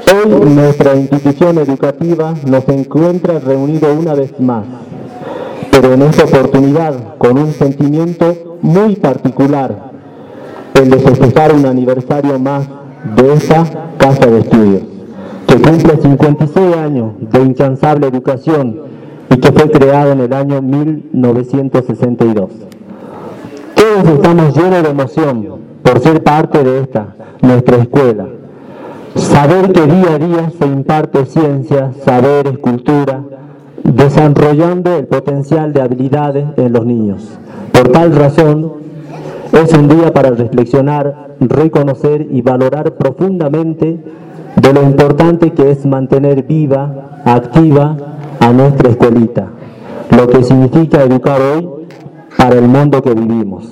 Hoy nuestra institución educativa nos encuentra reunidos una vez más, pero en esta oportunidad con un sentimiento muy particular, el de festejar un aniversario más de esta casa de estudios, que cumple 56 años de incansable educación y que fue creada en el año 1962. Todos estamos llenos de emoción por ser parte de esta, nuestra escuela. Saber que día a día se imparte ciencia, saberes, cultura, desarrollando el potencial de habilidades en los niños. Por tal razón, es un día para reflexionar, reconocer y valorar profundamente de lo importante que es mantener viva, activa a nuestra escuelita, lo que significa educar hoy para el mundo que vivimos.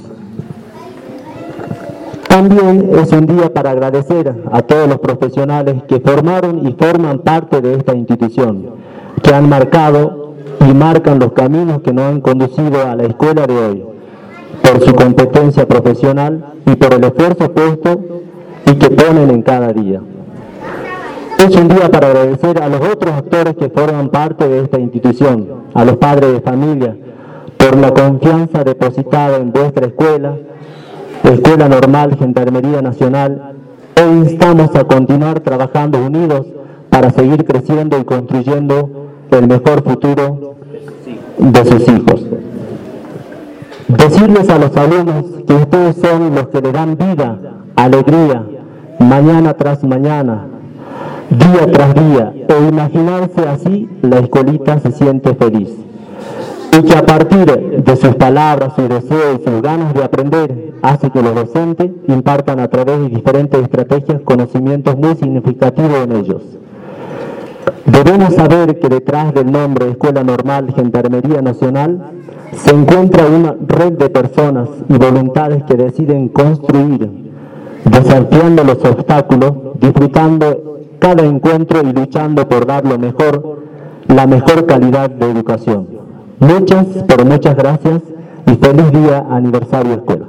También es un día para agradecer a todos los profesionales que formaron y forman parte de esta institución, que han marcado y marcan los caminos que nos han conducido a la escuela de hoy, por su competencia profesional y por el esfuerzo puesto y que ponen en cada día. Es un día para agradecer a los otros actores que forman parte de esta institución, a los padres de familia, por la confianza depositada en vuestra escuela, Escuela Normal Gendarmería Nacional. Hoy instamos a continuar trabajando unidos para seguir creciendo y construyendo el mejor futuro de sus hijos. Decirles a los alumnos que ustedes son los que le dan vida, alegría, mañana tras mañana, día tras día, e imaginarse así la escuelita se siente feliz. Y que a partir de sus palabras, sus deseos y sus ganas de aprender, hace que los docentes impartan a través de diferentes estrategias conocimientos muy significativos en ellos. Debemos saber que detrás del nombre Escuela Normal Gendarmería Nacional se encuentra una red de personas y voluntades que deciden construir, desafiando los obstáculos, disfrutando cada encuentro y luchando por dar lo mejor, la mejor calidad de educación. Muchas, pero muchas gracias y feliz día aniversario escuela.